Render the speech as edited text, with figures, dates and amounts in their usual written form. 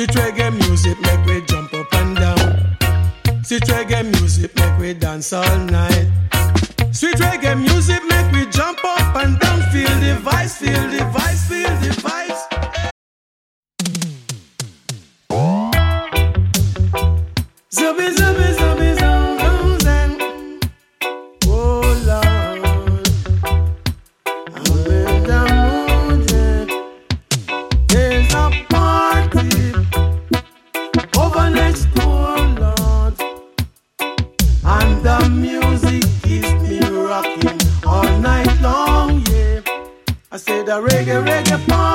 Sweet reggae music make we jump up and down. Sweet reggae music make we dance all night. Sweet reggae music make we jump up and down. Feel the vibes, feel the vibes, feel the vibes. Zubby, zubby, zubby, zubby, oh Lord, I'm in the mood, yeah. There's a party over next door, Lord, and the music keeps me rocking all night long, yeah. I say the reggae party.